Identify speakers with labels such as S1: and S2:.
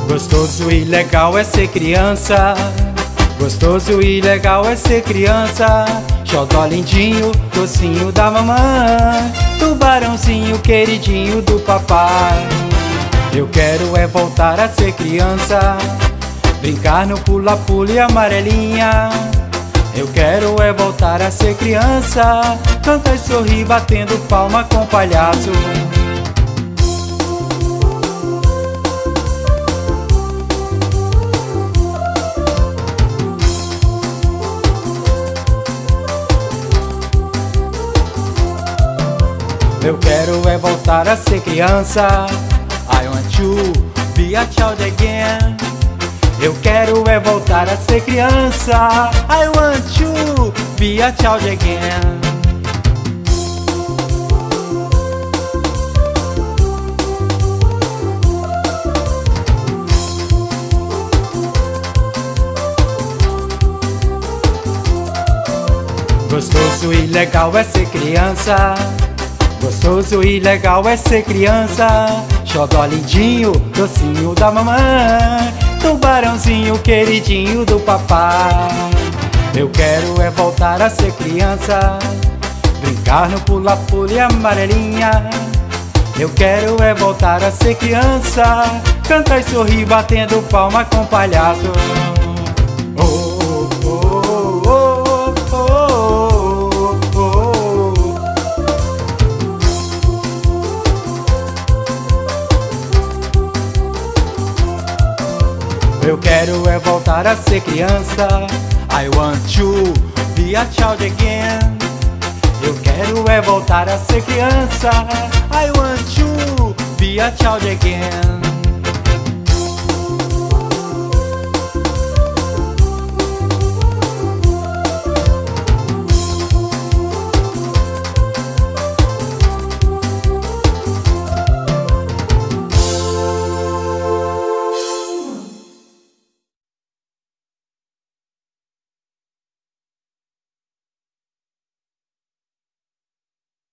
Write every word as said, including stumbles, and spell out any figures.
S1: Gostoso e legal é ser criança. Gostoso e legal é ser criança. Xodó lindinho, docinho da mamãe, tubarãozinho queridinho do papai. Eu quero é voltar a ser criança, brincar no pula-pula e amarelinha. Eu quero é voltar a ser criança, cantar e sorrir batendo palma com palhaço. Eu quero é voltar a ser criança. I want to be a child again. Eu quero é voltar a ser criança. I want to be a child again. Gostoso e legal é ser criança. Gostoso e legal é ser criança. Xodó lindinho, docinho da mamãe, tubarãozinho queridinho do papai. Eu quero é voltar a ser criança, brincar no pula-pula e amarelinha. Eu quero é voltar a ser criança, cantar e sorrir batendo palma com palhaço. Oh. Eu quero é voltar a ser criança. I want to be a child again. Eu quero é voltar a ser criança. I want to be a child again.